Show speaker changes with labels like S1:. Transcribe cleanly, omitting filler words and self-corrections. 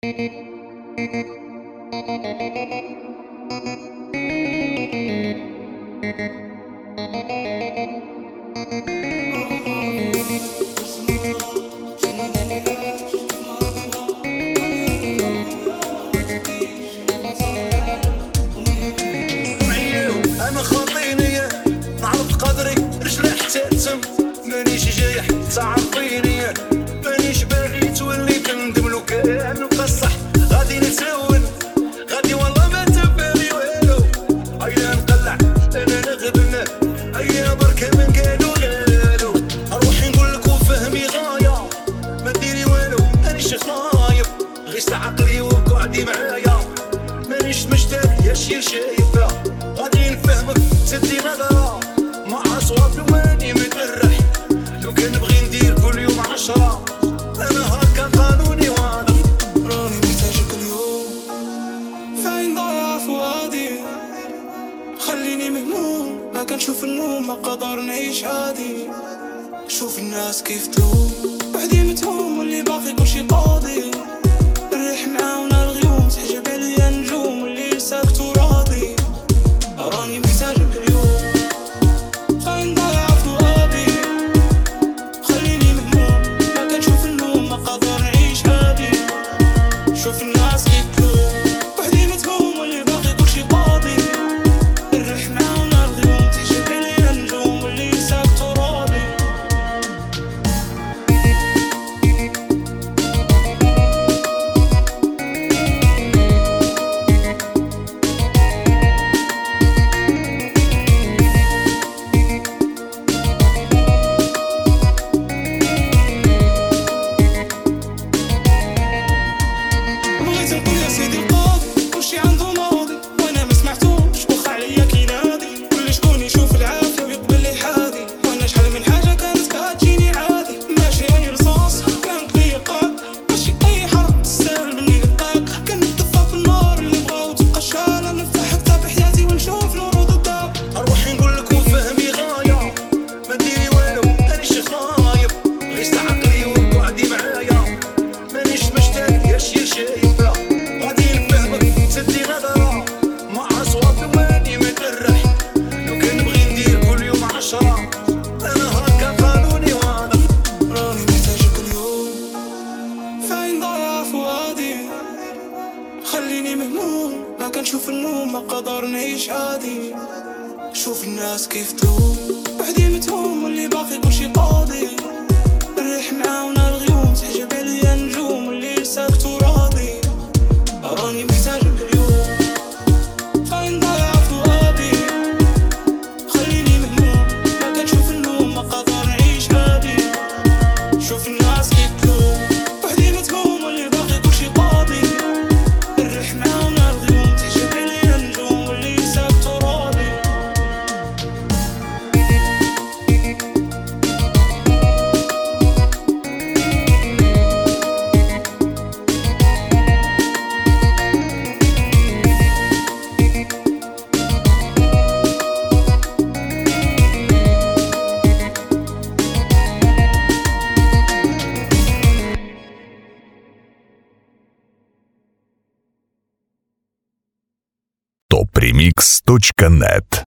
S1: انا خاطيني نعرف قدري رجلي حتى تم مانيش جايح تعرفيني مانيش باغي تولي تندم لو كان بصح غادي نتسول غادي والله ما تبالي والو هيا نقلع انا نغبن هيا برك من قالوا اروح نقول لك وفهمي غايه ما ديري والو مانيش خايف غير عقلي وقعدي معايا مانيش مشتاق يا شي شايفه غادي نفهمك سدي نظرة مع صواب واني مترح لو كان نبغي ندير كل يوم 10 انا هكا قانوني واضح
S2: راني محتاجك اليوم فاين ضايع فؤادي خليني مهموم ما كنشوف النوم ما قدر نعيش عادي شوف الناس كيف تلوم وحدي متهوم واللي باقي كلشي قاضي نريح معاونا الغيوم تحجب عليا النجوم واللي ساكت وراضي راني محتاجك اليوم فاين ضايع فؤادي خليني مهموم ما كنشوف النوم ما قادر نعيش عادي شوف الناس كيف تلوم وحدي متهوم واللي باقي كلشي قاضي نريح معاونا الغيوم تحجب عليا النجوم واللي ساكت وراضي بغيت نقول يا سيدي القاضي كلشي عنده ماضي وانا ما سمعتوش وخا عليا كينادي كل شكون يشوف العافيه ويقبل لي حادي وانا شحال من حاجه كانت كتجيني عادي ماشي اني رصاص كانت لي قاك ماشي اي حرب تستاهل مني نلقاك كنتدفى في النار اللي بغاو تبقى شاله نفتح كتاب حياتي ونشوف الورود الدار
S1: اروح نقول لك وفهمي غايه ما ديري والو مانيش خايف غير عقلي وقعدي معايا مانيش مشتاق يا شي شايفه غادي نفهمك سدي نظرة مع صواب واني مترح لو كان نبغي ندير كل يوم 10 انا هكا قانوني واضح
S2: راني محتاجك اليوم فاين ضايع فؤادي خليني مهموم ما كنشوف النوم ما قدر نعيش عادي شوف الناس كيف تلوم وحدي متهوم واللي باقي كلشي قاضي نريح معاونا الغيوم تحجب عليا النجوم واللي ساكت وراضي راني محتاجك اليوم فاين ضايع فؤادي خليني مهموم ما كنشوف النوم ما قادر نعيش عادي شوف الناس كيف تلوم وحدي متهوم واللي باقي كلشي قاضي نريح معاونا الغيوم تحجب عليا النجوم واللي ساكت وراضي
S3: topremix.net